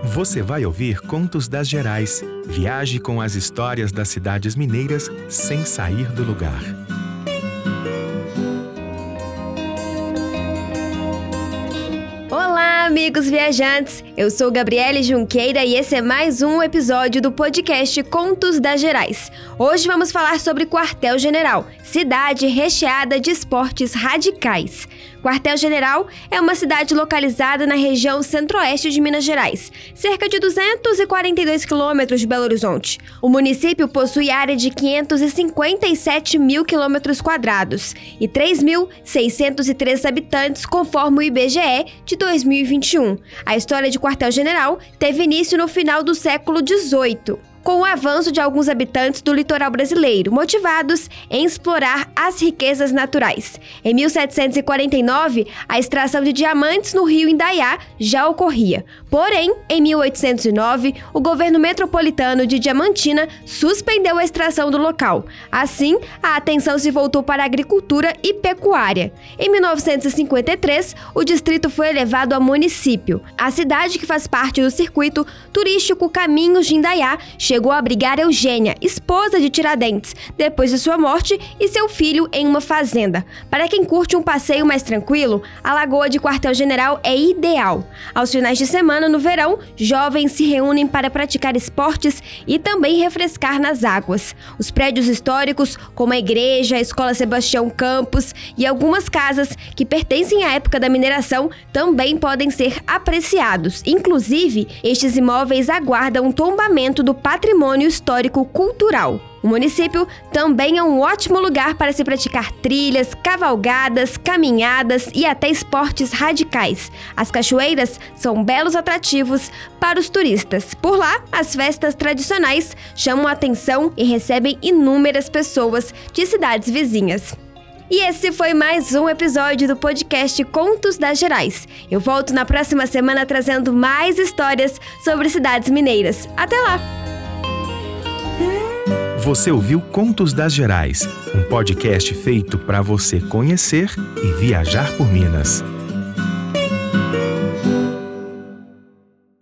Você vai ouvir Contos das Gerais. Viaje com as histórias das cidades mineiras sem sair do lugar. Olá, amigos viajantes! Eu sou Gabriele Junqueira e esse é mais um episódio do podcast Contos das Gerais. Hoje vamos falar sobre Quartel-General, cidade recheada de esportes radicais. Quartel-General é uma cidade localizada na região centro-oeste de Minas Gerais, cerca de 242 quilômetros de Belo Horizonte. O município possui área de 557 mil quilômetros quadrados e 3.603 habitantes, conforme o IBGE de 2021. A história de Quartel-General teve início no final do século XVIII. Com o avanço de alguns habitantes do litoral brasileiro, motivados em explorar as riquezas naturais. Em 1749, a extração de diamantes no rio Indaiá já ocorria. Porém, em 1809, o governo metropolitano de Diamantina suspendeu a extração do local. Assim, a atenção se voltou para a agricultura e pecuária. Em 1953, o distrito foi elevado a município. A cidade, que faz parte do circuito turístico Caminhos de Indaiá, chegou a abrigar Eugênia, esposa de Tiradentes, depois de sua morte, e seu filho em uma fazenda. Para quem curte um passeio mais tranquilo, a Lagoa de Quartel-General é ideal. Aos finais de semana, no verão, jovens se reúnem para praticar esportes e também refrescar nas águas. Os prédios históricos, como a igreja, a Escola Sebastião Campos e algumas casas que pertencem à época da mineração, também podem ser apreciados. Inclusive, estes imóveis aguardam um tombamento do patrimônio histórico-cultural. O município também é um ótimo lugar para se praticar trilhas, cavalgadas, caminhadas e até esportes radicais. As cachoeiras são belos atrativos para os turistas. Por lá, as festas tradicionais chamam a atenção e recebem inúmeras pessoas de cidades vizinhas. E esse foi mais um episódio do podcast Contos das Gerais. Eu volto na próxima semana trazendo mais histórias sobre cidades mineiras. Até lá! Você ouviu Contos das Gerais, um podcast feito para você conhecer e viajar por Minas.